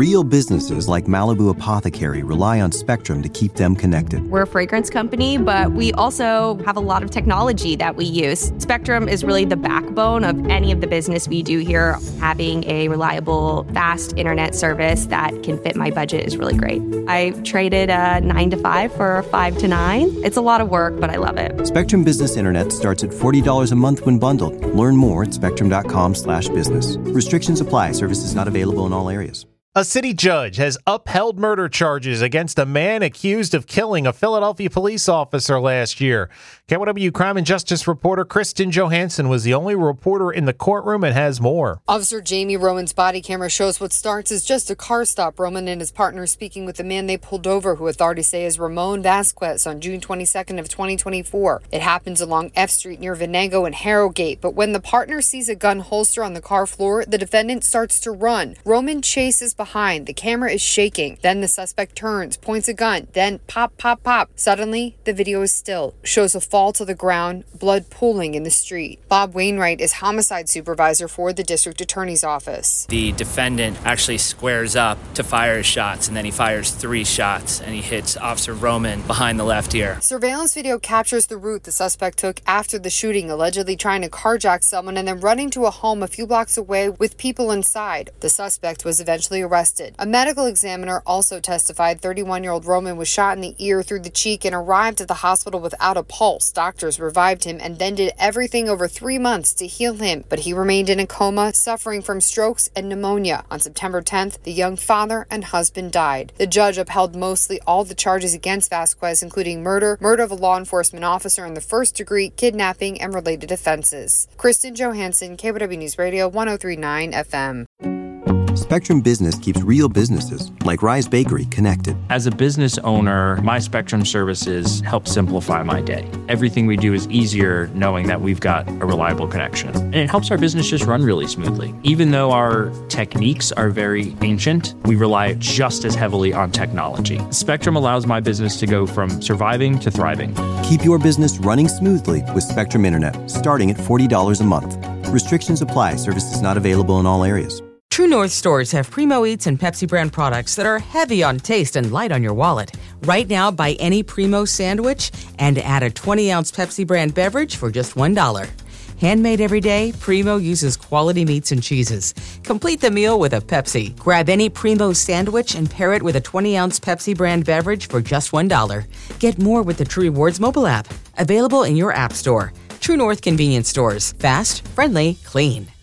Real businesses like Malibu Apothecary rely on Spectrum to keep them connected. We're a fragrance company, but we also have a lot of technology that we use. Spectrum is really the backbone of any of the business we do here. Having a reliable, fast internet service that can fit my budget is really great. I traded a 9 to 5 for a 5 to 9. It's a lot of work, but I love it. Spectrum Business Internet starts at $40 a month when bundled. Learn more at spectrum.com/business. Restrictions apply. Services not available in all areas. A city judge has upheld murder charges against a man accused of killing a Philadelphia police officer last year. KYW Crime and Justice reporter Kristen Johansson was the only reporter in the courtroom and has more. Officer Jamie Roman's body camera shows what starts as just a car stop. Roman and his partner speaking with the man they pulled over, who authorities say is Ramon Vasquez, on June 22nd of 2024. It happens along F Street near Venango and Harrogate, but when the partner sees a gun holster on the car floor, the defendant starts to run. Roman chases behind. The camera is shaking. Then the suspect turns, points a gun, then pop, pop, pop. Suddenly, the video is still. Shows a fall to the ground, blood pooling in the street. Bob Wainwright is homicide supervisor for the district attorney's office. The defendant actually squares up to fire his shots, and then he fires 3 shots, and he hits Officer Roman behind the left ear. Surveillance video captures the route the suspect took after the shooting, allegedly trying to carjack someone and then running to a home a few blocks away with people inside. The suspect was eventually arrested. A medical examiner also testified 31-year-old Roman was shot in the ear, through the cheek, and arrived at the hospital without a pulse. Doctors revived him and then did everything over 3 months to heal him, but he remained in a coma, suffering from strokes and pneumonia. On September 10th, the young father and husband died. The judge upheld mostly all the charges against Vasquez, including murder of a law enforcement officer in the first degree, kidnapping, and related offenses. Kristen Johansson, KYW News Radio 103.9 FM. Spectrum Business keeps real businesses, like Rise Bakery, connected. As a business owner, my Spectrum services help simplify my day. Everything we do is easier knowing that we've got a reliable connection. And it helps our business just run really smoothly. Even though our techniques are very ancient, we rely just as heavily on technology. Spectrum allows my business to go from surviving to thriving. Keep your business running smoothly with Spectrum Internet, starting at $40 a month. Restrictions apply. Services not available in all areas. True North stores have Primo Eats and Pepsi brand products that are heavy on taste and light on your wallet. Right now, buy any Primo sandwich and add a 20-ounce Pepsi brand beverage for just $1. Handmade every day, Primo uses quality meats and cheeses. Complete the meal with a Pepsi. Grab any Primo sandwich and pair it with a 20-ounce Pepsi brand beverage for just $1. Get more with the True Rewards mobile app. Available in your app store. True North convenience stores. Fast, friendly, clean.